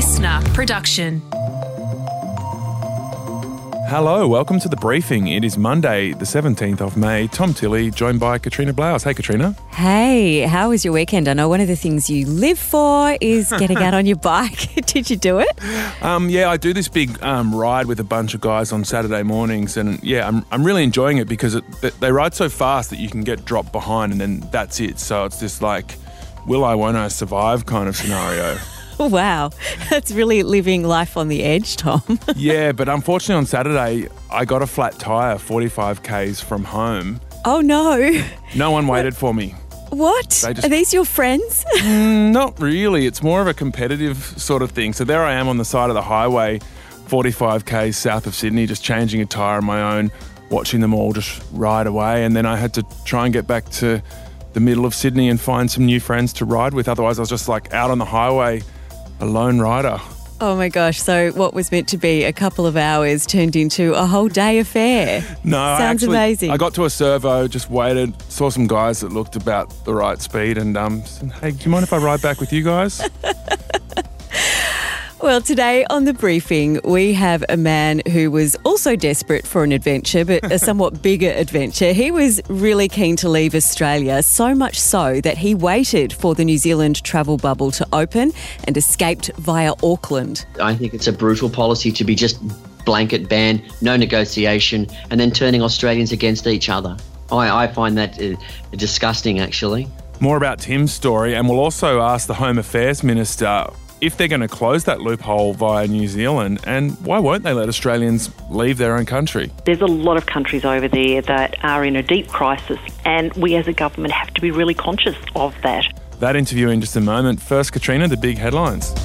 listener production. Hello, welcome to The Briefing. It is Monday, the 17th of May. Tom Tilley, joined by Katrina Blouse. Hey, Katrina. Hey, how was your weekend? I know one of the things you live for is getting out on your bike. Did you do it? Yeah, I do this big ride with a bunch of guys on Saturday mornings, and yeah, I'm really enjoying it because they ride so fast that you can get dropped behind and then that's it. So it's this like, will I, won't I survive kind of scenario. Wow, that's really living life on the edge, Tom. Yeah, but unfortunately on Saturday, I got a flat tyre 45 k's from home. Oh no. No one waited for me. What? Are these your friends? Not really. It's more of a competitive sort of thing. So there I am on the side of the highway, 45 k's south of Sydney, just changing a tyre on my own, watching them all just ride away. And then I had to try and get back to the middle of Sydney and find some new friends to ride with. Otherwise, I was just like out on the highway, a lone rider. Oh my gosh, so what was meant to be a couple of hours turned into a whole day affair. No, Sounds amazing. I got to a servo, just waited, saw some guys that looked about the right speed and said, hey, do you mind if I ride back with you guys? Well, today on The Briefing, we have a man who was also desperate for an adventure, but a somewhat bigger adventure. He was really keen to leave Australia, so much so that he waited for the New Zealand travel bubble to open and escaped via Auckland. I think it's a brutal policy to be just blanket ban, no negotiation, and then turning Australians against each other. I find that disgusting, actually. More about Tim's story, and we'll also ask the Home Affairs Minister if they're going to close that loophole via New Zealand, and why won't they let Australians leave their own country? There's a lot of countries over there that are in a deep crisis, and we as a government have to be really conscious of that. That interview in just a moment. First, Katrina, the big headlines.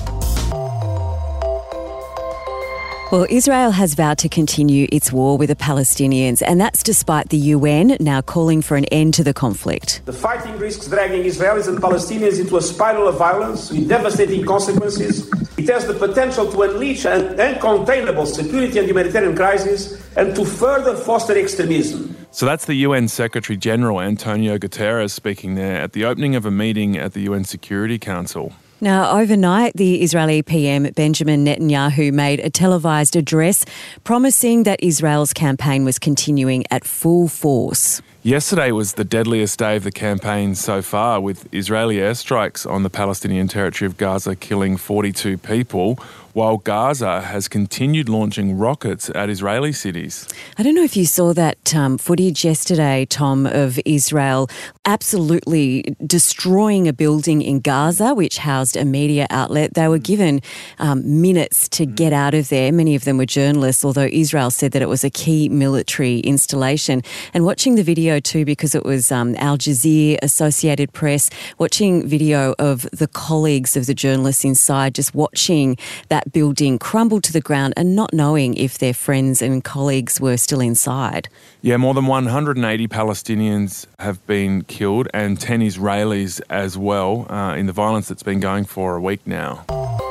Well, Israel has vowed to continue its war with the Palestinians, and that's despite the UN now calling for an end to the conflict. The fighting risks dragging Israelis and Palestinians into a spiral of violence with devastating consequences. It has the potential to unleash an uncontainable security and humanitarian crisis and to further foster extremism. So that's the UN Secretary-General Antonio Guterres speaking there at the opening of a meeting at the UN Security Council. Now, overnight, the Israeli PM Benjamin Netanyahu made a televised address promising that Israel's campaign was continuing at full force. Yesterday was the deadliest day of the campaign so far, with Israeli airstrikes on the Palestinian territory of Gaza killing 42 people, while Gaza has continued launching rockets at Israeli cities. I don't know if you saw that footage yesterday, Tom, of Israel absolutely destroying a building in Gaza, which housed a media outlet. They were given minutes to get out of there. Many of them were journalists, although Israel said that it was a key military installation. And watching the video too, because it was Al Jazeera, Associated Press, watching video of the colleagues of the journalists inside, just watching that building crumble to the ground and not knowing if their friends and colleagues were still inside. Yeah, more than 180 Palestinians have been killed and 10 Israelis as well in the violence that's been going for a week now.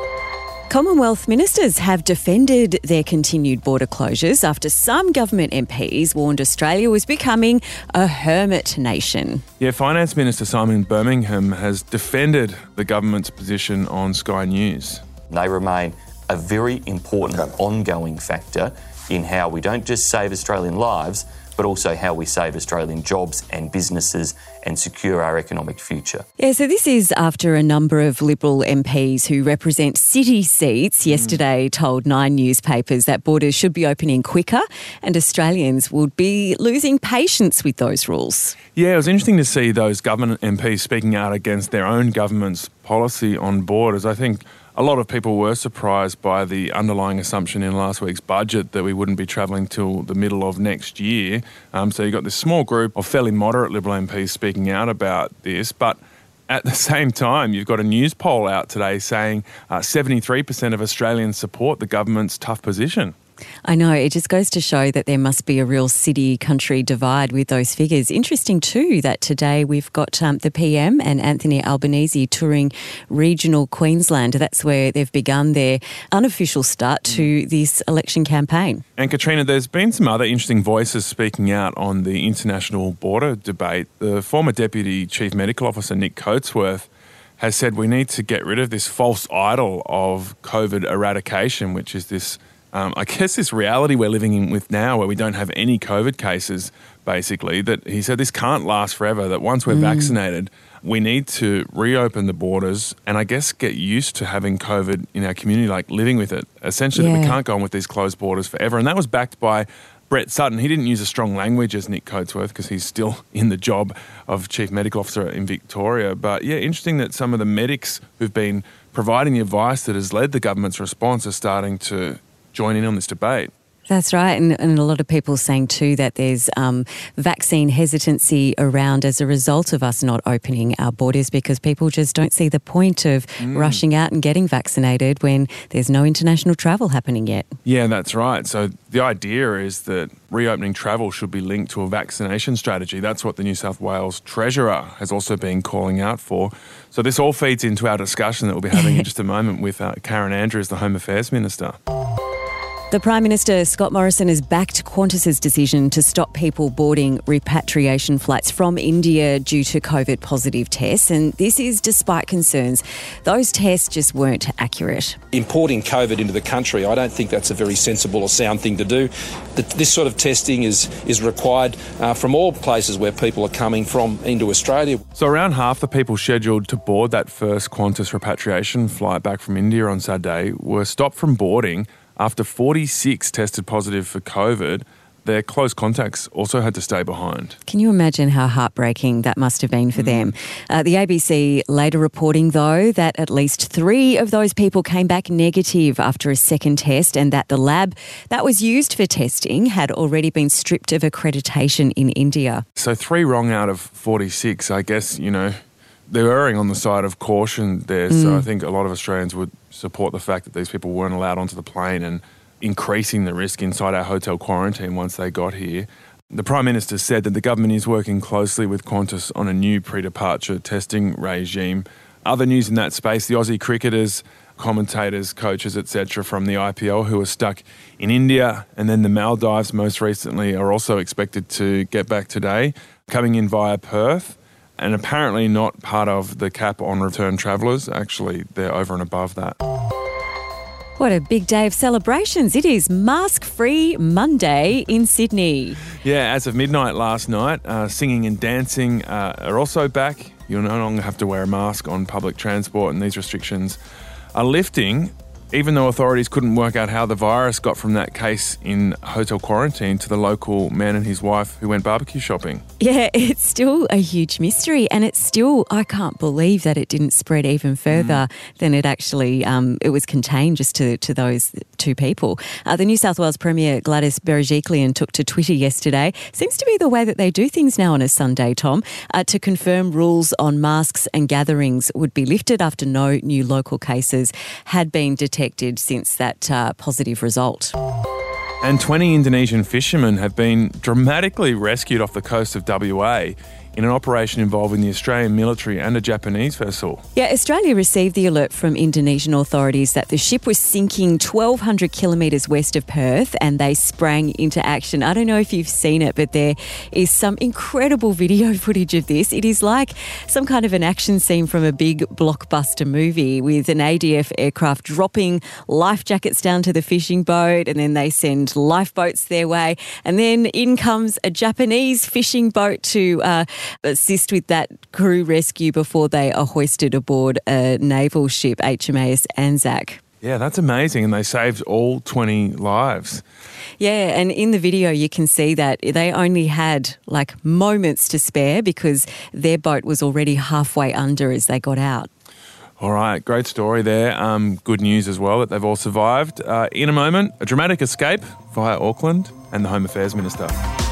Commonwealth ministers have defended their continued border closures after some government MPs warned Australia was becoming a hermit nation. Yeah, Finance Minister Simon Birmingham has defended the government's position on Sky News. They remain a very important ongoing factor in how we don't just save Australian lives, but also how we save Australian jobs and businesses and secure our economic future. Yeah, so this is after a number of Liberal MPs who represent city seats yesterday told 9 newspapers that borders should be opening quicker and Australians would be losing patience with those rules. Yeah, it was interesting to see those government MPs speaking out against their own government's policy on borders. I think a lot of people were surprised by the underlying assumption in last week's budget that we wouldn't be travelling till the middle of next year. So you've got this small group of fairly moderate Liberal MPs speaking out about this, but at the same time, you've got a news poll out today saying 73% of Australians support the government's tough position. I know, it just goes to show that there must be a real city-country divide with those figures. Interesting too that today we've got the PM and Anthony Albanese touring regional Queensland. That's where they've begun their unofficial start to this election campaign. And Katrina, there's been some other interesting voices speaking out on the international border debate. The former Deputy Chief Medical Officer Nick Coatsworth has said we need to get rid of this false idol of COVID eradication, which is this, I guess, this reality we're living in with now where we don't have any COVID cases, basically, that he said this can't last forever, that once we're vaccinated, we need to reopen the borders and I guess get used to having COVID in our community, like living with it. Essentially, that we can't go on with these closed borders forever. And that was backed by Brett Sutton. He didn't use a strong language as Nick Coatsworth because he's still in the job of Chief Medical Officer in Victoria. But yeah, interesting that some of the medics who've been providing the advice that has led the government's response are starting to join in on this debate. That's right. And a lot of people saying too that there's vaccine hesitancy around as a result of us not opening our borders because people just don't see the point of rushing out and getting vaccinated when there's no international travel happening yet. Yeah, that's right. So the idea is that reopening travel should be linked to a vaccination strategy. That's what the New South Wales Treasurer has also been calling out for. So this all feeds into our discussion that we'll be having in just a moment with Karen Andrews, the Home Affairs Minister. The Prime Minister, Scott Morrison, has backed Qantas's decision to stop people boarding repatriation flights from India due to COVID positive tests. And this is despite concerns those tests just weren't accurate. Importing COVID into the country, I don't think that's a very sensible or sound thing to do. This sort of testing is required from all places where people are coming from into Australia. So around half the people scheduled to board that first Qantas repatriation flight back from India on Saturday were stopped from boarding after 46 tested positive for COVID. Their close contacts also had to stay behind. Can you imagine how heartbreaking that must have been for them? The ABC later reporting, though, that at least 3 of those people came back negative after a second test and that the lab that was used for testing had already been stripped of accreditation in India. So 3 wrong out of 46, I guess, they're erring on the side of caution there. So I think a lot of Australians would support the fact that these people weren't allowed onto the plane and increasing the risk inside our hotel quarantine once they got here. The Prime Minister said that the government is working closely with Qantas on a new pre-departure testing regime. Other news in that space, the Aussie cricketers, commentators, coaches, etc. from the IPL who are stuck in India and then the Maldives most recently are also expected to get back today, coming in via Perth. And apparently not part of the cap on return travellers. Actually, they're over and above that. What a big day of celebrations. It is Mask-Free Monday in Sydney. Yeah, as of midnight last night, singing and dancing are also back. You'll no longer have to wear a mask on public transport, and these restrictions are lifting, even though authorities couldn't work out how the virus got from that case in hotel quarantine to the local man and his wife who went barbecue shopping. Yeah, it's still a huge mystery, and it's still, I can't believe that it didn't spread even further than it actually, it was contained just to those 2 people. The New South Wales Premier Gladys Berejiklian took to Twitter yesterday, seems to be the way that they do things now on a Sunday, Tom, to confirm rules on masks and gatherings would be lifted after no new local cases had been detected since that positive result. And 20 Indonesian fishermen have been dramatically rescued off the coast of WA in an operation involving the Australian military and a Japanese vessel. Yeah, Australia received the alert from Indonesian authorities that the ship was sinking 1,200 kilometres west of Perth and they sprang into action. I don't know if you've seen it, but there is some incredible video footage of this. It is like some kind of an action scene from a big blockbuster movie with an ADF aircraft dropping life jackets down to the fishing boat and then they send lifeboats their way. And then in comes a Japanese fishing boat to assist with that crew rescue before they are hoisted aboard a naval ship, HMAS Anzac. Yeah, that's amazing. And they saved all 20 lives. Yeah, and in the video you can see that they only had like moments to spare because their boat was already halfway under as they got out. All right, great story there. Good news as well that they've all survived. In a moment, a dramatic escape via Auckland and the Home Affairs Minister.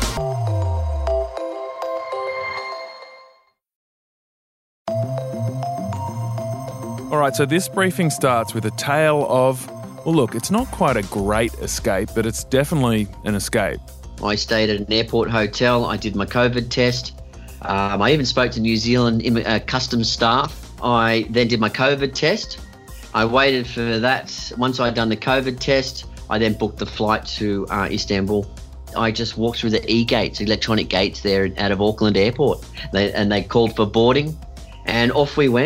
All right, so this briefing starts with a tale of, well, look, it's not quite a great escape, but it's definitely an escape. I stayed at an airport hotel. I did my COVID test. I even spoke to New Zealand customs staff. I then did my COVID test. I waited for that. Once I'd done the COVID test, I then booked the flight to Istanbul. I just walked through the e-gates, electronic gates there out of Auckland Airport. They called for boarding, and off we went.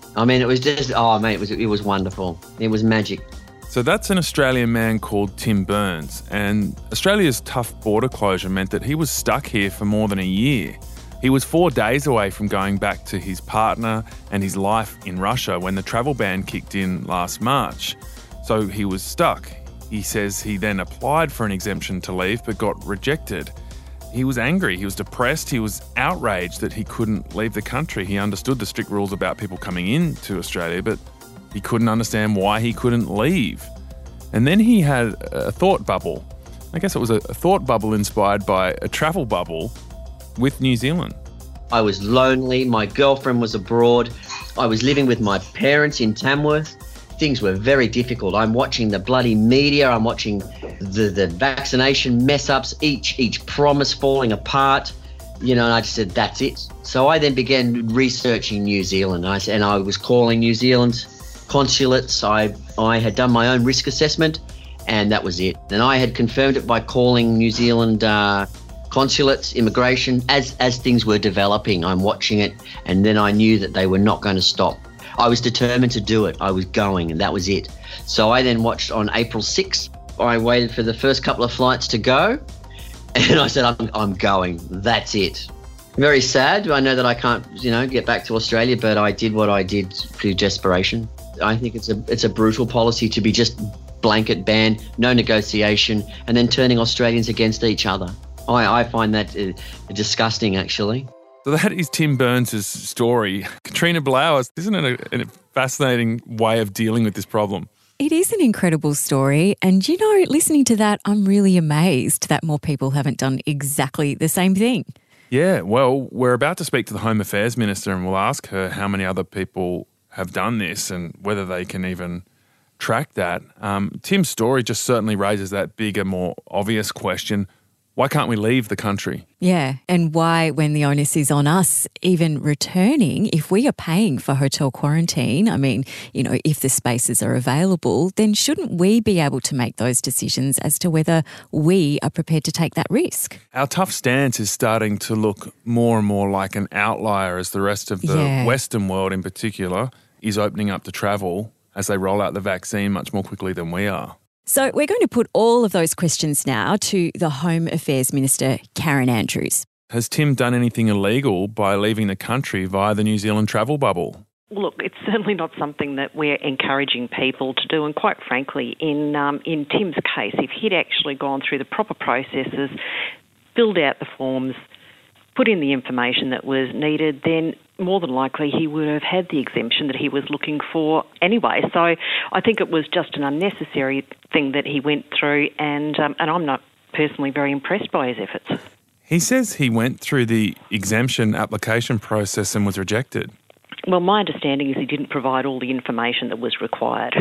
I mean, it was just, oh, mate, it was wonderful. It was magic. So that's an Australian man called Tim Burns, and Australia's tough border closure meant that he was stuck here for more than a year. He was 4 days away from going back to his partner and his life in Russia when the travel ban kicked in last March. So he was stuck. He says he then applied for an exemption to leave but got rejected. He was angry, he was depressed, he was outraged that he couldn't leave the country. He understood the strict rules about people coming into Australia, but he couldn't understand why he couldn't leave. And then he had a thought bubble. I guess it was a thought bubble inspired by a travel bubble with New Zealand. I was lonely. My girlfriend was abroad. I was living with my parents in Tamworth. Things were very difficult. I'm watching the bloody media. I'm watching the vaccination mess-ups, each promise falling apart. You know, and I just said, that's it. So I then began researching New Zealand. And I was calling New Zealand consulates. I had done my own risk assessment, and that was it. And I had confirmed it by calling New Zealand consulates, immigration, as things were developing. I'm watching it, and then I knew that they were not going to stop. I was determined to do it. I was going, and that was it. So I then watched on April 6th. I waited for the first couple of flights to go, and I said, I'm going. That's it. Very sad. I know that I can't, get back to Australia, but I did what I did through desperation. I think it's a brutal policy to be just blanket ban, no negotiation, and then turning Australians against each other. I find that disgusting, actually. So that is Tim Burns' story. Katrina Blowers, isn't it a fascinating way of dealing with this problem? It is an incredible story. And, listening to that, I'm really amazed that more people haven't done exactly the same thing. Yeah, well, we're about to speak to the Home Affairs Minister and we'll ask her how many other people have done this and whether they can even track that. Tim's story just certainly raises that bigger, more obvious question. Why can't we leave the country? Yeah, and why, when the onus is on us, even returning, if we are paying for hotel quarantine, if the spaces are available, then shouldn't we be able to make those decisions as to whether we are prepared to take that risk? Our tough stance is starting to look more and more like an outlier as the rest of the Western world in particular is opening up to travel as they roll out the vaccine much more quickly than we are. So we're going to put all of those questions now to the Home Affairs Minister, Karen Andrews. Has Tim done anything illegal by leaving the country via the New Zealand travel bubble? Look, it's certainly not something that we're encouraging people to do. And quite frankly, in Tim's case, if he'd actually gone through the proper processes, filled out the forms, put in the information that was needed, then more than likely he would have had the exemption that he was looking for anyway. So I think it was just an unnecessary thing that he went through, and I'm not personally very impressed by his efforts. He says he went through the exemption application process and was rejected. Well, my understanding is he didn't provide all the information that was required.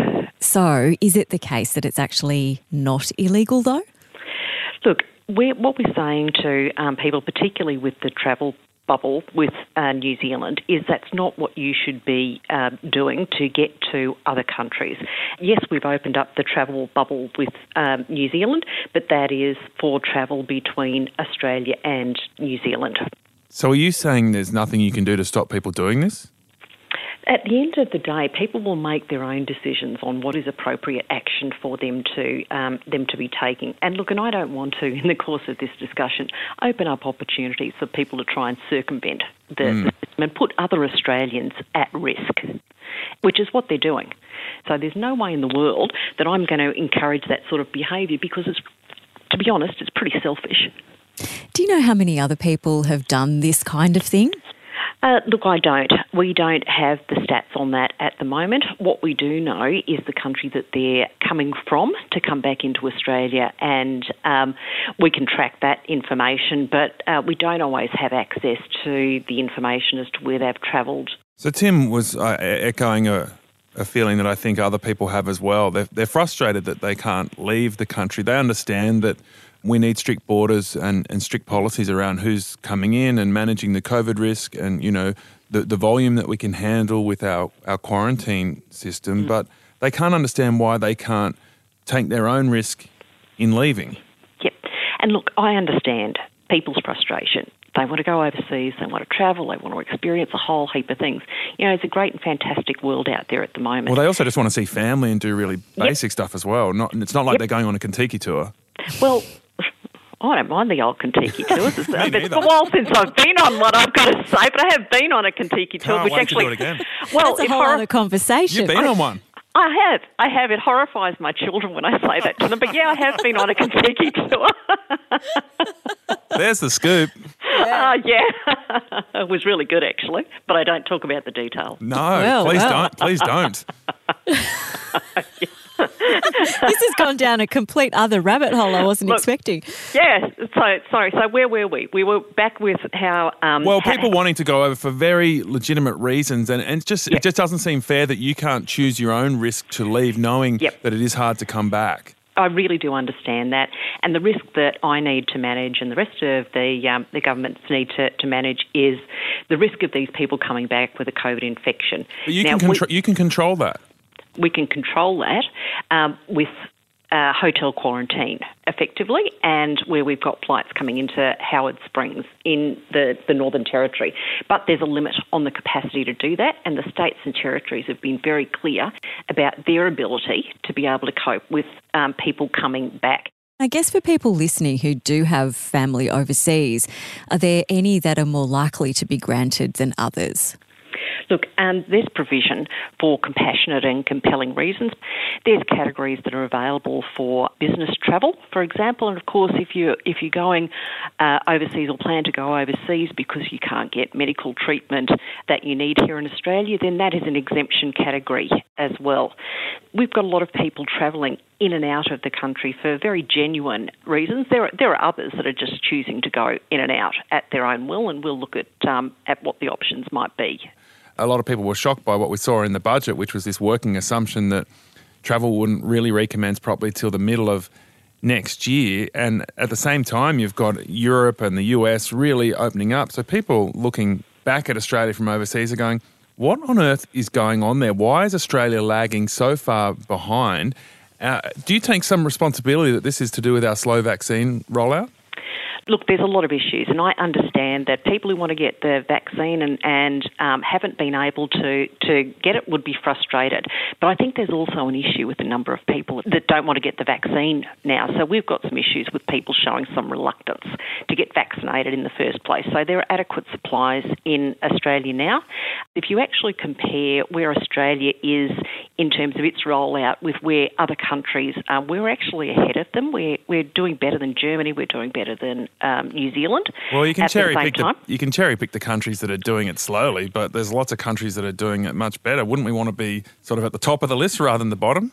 So is it the case that it's actually not illegal though? Look, what we're saying to people, particularly with the travel bubble with New Zealand, is that's not what you should be doing to get to other countries. Yes, we've opened up the travel bubble with New Zealand, but that is for travel between Australia and New Zealand. So are you saying there's nothing you can do to stop people doing this? At the end of the day, people will make their own decisions on what is appropriate action for them to be taking. And look, and I don't want to, in the course of this discussion, open up opportunities for people to try and circumvent the system and put other Australians at risk, which is what they're doing. So there's no way in the world that I'm going to encourage that sort of behaviour because, to be honest, it's pretty selfish. Do you know how many other people have done this kind of thing? Look, I don't. We don't have the stats on that at the moment. What we do know is the country that they're coming from to come back into Australia, and we can track that information, but we don't always have access to the information as to where they've travelled. So Tim was echoing a feeling that I think other people have as well. They're frustrated that they can't leave the country. They understand that we need strict borders and strict policies around who's coming in and managing the COVID risk and, the volume that we can handle with our quarantine system. But they can't understand why they can't take their own risk in leaving. Yep. And look, I understand people's frustration. They want to go overseas, they want to travel, they want to experience a whole heap of things. You know, it's a great and fantastic world out there at the moment. Well, they also just want to see family and do really basic stuff as well. It's not like they're going on a Kentucky tour. Well, I don't mind the old Kentucky tours. It's been a while since I've been on one, I've got to say, but I have been on a Kentucky tour. Which actually, to do it again. Well, that's a whole other conversation. You've been on one. I have. It horrifies my children when I say that to them. But yeah, I have been on a Kentucky tour. There's the scoop. Yeah. It was really good, actually. But I don't talk about the details. No, don't. Please don't. This has gone down a complete other rabbit hole I wasn't expecting. Yeah. So where were we? We were back with how... people wanting to go over for very legitimate reasons, and it just doesn't seem fair that you can't choose your own risk to leave knowing that it is hard to come back. I really do understand that. And the risk that I need to manage and the rest of the governments need to manage is the risk of these people coming back with a COVID infection. But you can control that. We can control that with hotel quarantine, effectively, and where we've got flights coming into Howard Springs in the Northern Territory. But there's a limit on the capacity to do that, and the states and territories have been very clear about their ability to be able to cope with people coming back. I guess for people listening who do have family overseas, are there any that are more likely to be granted than others? Look, there's provision for compassionate and compelling reasons. There's categories that are available for business travel, for example. And of course, if you're going overseas or plan to go overseas because you can't get medical treatment that you need here in Australia, then that is an exemption category as well. We've got a lot of people travelling in and out of the country for very genuine reasons. There are others that are just choosing to go in and out at their own will, and we'll look at what the options might be. A lot of people were shocked by what we saw in the budget, which was this working assumption that travel wouldn't really recommence properly till the middle of next year. And at the same time, you've got Europe and the US really opening up. So people looking back at Australia from overseas are going, what on earth is going on there? Why is Australia lagging so far behind? Do you take some responsibility that this is to do with our slow vaccine rollout? Look, there's a lot of issues, and I understand that people who want to get the vaccine and haven't been able to get it would be frustrated. But I think there's also an issue with the number of people that don't want to get the vaccine now. So we've got some issues with people showing some reluctance to get vaccinated in the first place. So there are adequate supplies in Australia now. If you actually compare where Australia is in terms of its rollout with where other countries are, we're actually ahead of them. We're doing better than Germany. We're doing better than New Zealand. Well, you can cherry pick the countries that are doing it slowly, but there's lots of countries that are doing it much better. Wouldn't we want to be sort of at the top of the list rather than the bottom?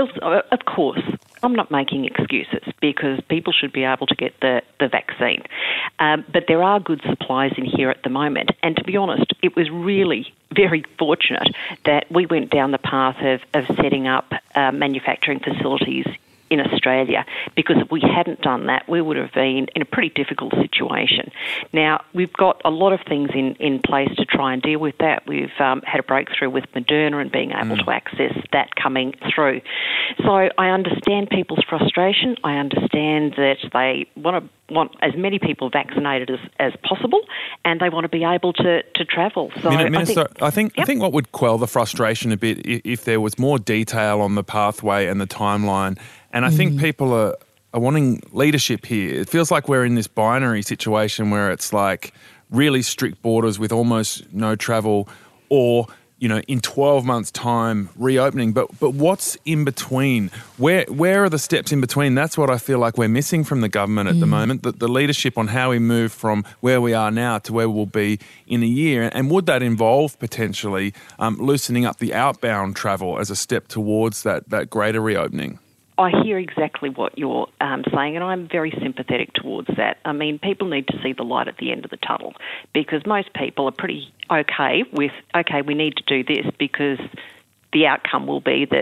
Of course. I'm not making excuses because people should be able to get the vaccine. But there are good supplies in here at the moment. And to be honest, it was really very fortunate that we went down the path of setting up manufacturing facilities in Australia, because if we hadn't done that, we would have been in a pretty difficult situation. Now, we've got a lot of things in place to try and deal with that. We've had a breakthrough with Moderna and being able to access that coming through. So I understand people's frustration. I understand that they want as many people vaccinated as possible, and they want to be able to travel. So Minister, I think what would quell the frustration a bit if there was more detail on the pathway and the timeline. And I think people are wanting leadership here. It feels like we're in this binary situation where it's like really strict borders with almost no travel, or, you know, in 12 months' time reopening. But what's in between? Where are the steps in between? That's what I feel like we're missing from the government at the moment, the leadership on how we move from where we are now to where we'll be in a year. And would that involve potentially loosening up the outbound travel as a step towards that greater reopening? I hear exactly what you're saying, and I'm very sympathetic towards that. I mean, people need to see the light at the end of the tunnel, because most people are pretty okay with, we need to do this because the outcome will be that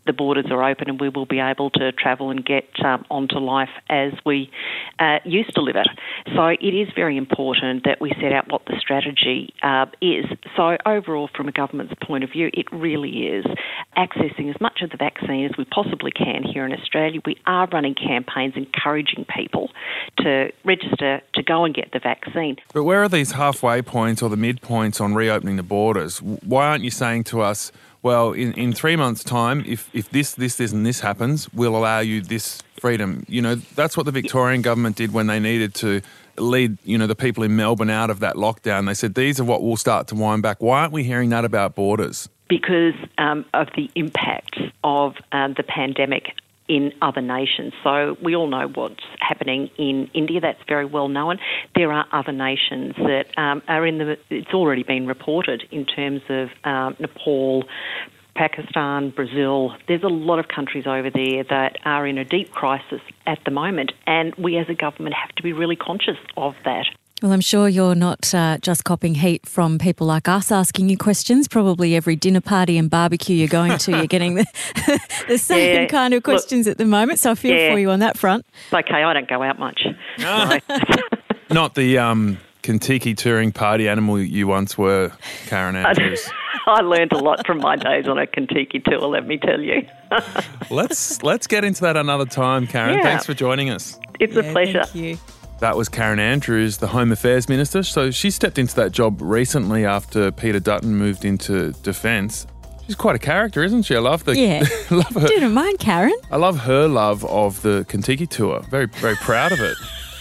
the borders are open and we will be able to travel and get onto life as we used to live it. So it is very important that we set out what the strategy is. So overall, from a government's point of view, it really is accessing as much of the vaccine as we possibly can here in Australia. We are running campaigns encouraging people to register to go and get the vaccine. But where are these halfway points or the midpoints on reopening the borders? Why aren't you saying to us, well, in 3 months' time, if this, and this happens, we'll allow you this freedom? You know, that's what the Victorian government did when they needed to lead, the people in Melbourne out of that lockdown. They said, these are what we'll start to wind back. Why aren't we hearing that about borders? Because of the impact of the pandemic in other nations. So we all know what's happening in India. That's very well known. There are other nations that are it's already been reported in terms of Nepal, Pakistan, Brazil. There's a lot of countries over there that are in a deep crisis at the moment, and we as a government have to be really conscious of that. Well, I'm sure you're not just copping heat from people like us asking you questions. Probably every dinner party and barbecue you're going to, you're getting the same kind of questions at the moment. So I feel for you on that front. It's okay, I don't go out much. Not the Kentucky touring party animal you once were, Karen Andrews. I learned a lot from my days on a Kentucky tour, let me tell you. Let's get into that another time, Karen. Yeah. Thanks for joining us. It's a pleasure. Thank you. That was Karen Andrews, the Home Affairs Minister. So she stepped into that job recently after Peter Dutton moved into Defence. She's quite a character, isn't she? I love her. Didn't mind, Karen. I love her love of the Kentucky tour. Very, very proud of it.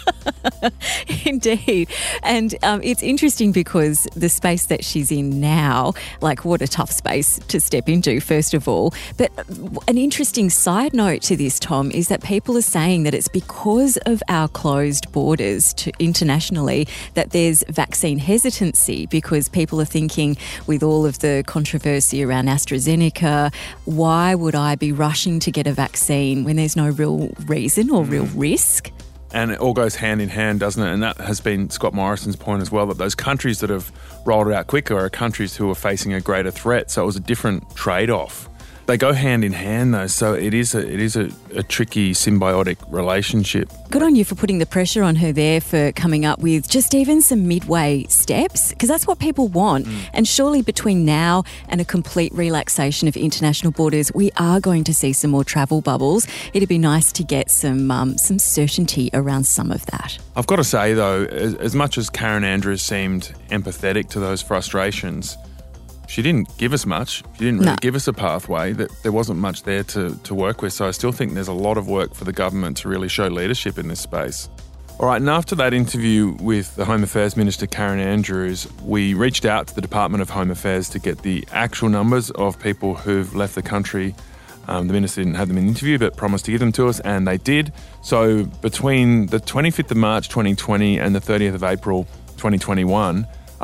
Indeed. And it's interesting because the space that she's in now, like what a tough space to step into, first of all. But an interesting side note to this, Tom, is that people are saying that it's because of our closed borders internationally that there's vaccine hesitancy, because people are thinking with all of the controversy around AstraZeneca, why would I be rushing to get a vaccine when there's no real reason or real risk? And it all goes hand in hand, doesn't it? And that has been Scott Morrison's point as well, that those countries that have rolled it out quicker are countries who are facing a greater threat. So it was a different trade-off. They go hand in hand, though, so it is a tricky symbiotic relationship. Good on you for putting the pressure on her there, for coming up with just even some midway steps, because that's what people want. And surely between now and a complete relaxation of international borders, we are going to see some more travel bubbles. It'd be nice to get some certainty around some of that. I've got to say, though, as much as Karen Andrews seemed empathetic to those frustrations, she didn't give us much. She didn't really give us a pathway. That there wasn't much there to work with. So I still think there's a lot of work for the government to really show leadership in this space. All right, and after that interview with the Home Affairs Minister, Karen Andrews, we reached out to the Department of Home Affairs to get the actual numbers of people who've left the country. The Minister didn't have them in the interview, but promised to give them to us, and they did. So between the 25th of March 2020 and the 30th of April 2021,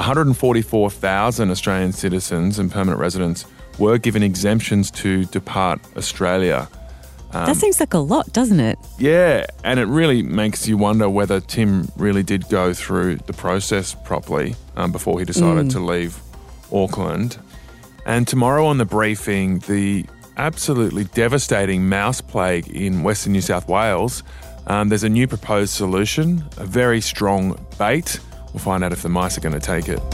144,000 Australian citizens and permanent residents were given exemptions to depart Australia. That seems like a lot, doesn't it? Yeah, and it really makes you wonder whether Tim really did go through the process properly before he decided to leave Auckland. And tomorrow on the briefing, the absolutely devastating mouse plague in Western New South Wales. There's a new proposed solution, a very strong bait. We'll find out if the mice are going to take it.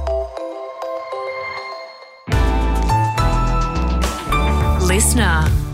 Listener.